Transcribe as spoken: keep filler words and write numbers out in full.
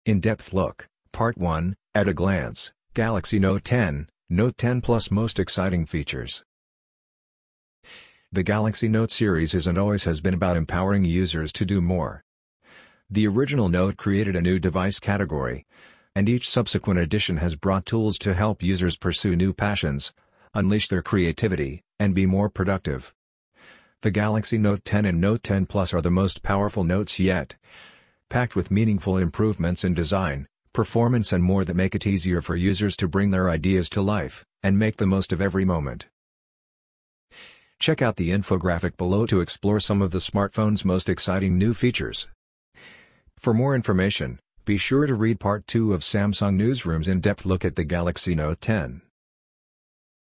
In-depth look, Part one, at a glance, Galaxy Note ten, Note ten Plus most exciting features. The Galaxy Note series is and always has been about empowering users to do more. The original Note created a new device category, and each subsequent edition has brought tools to help users pursue new passions, unleash their creativity, and be more productive. The Galaxy Note ten and Note ten Plus are the most powerful notes yet, packed with meaningful improvements in design, performance and more that make it easier for users to bring their ideas to life, and make the most of every moment. Check out the infographic below to explore some of the smartphone's most exciting new features. For more information, be sure to read Part two of Samsung Newsroom's in-depth look at the Galaxy Note ten.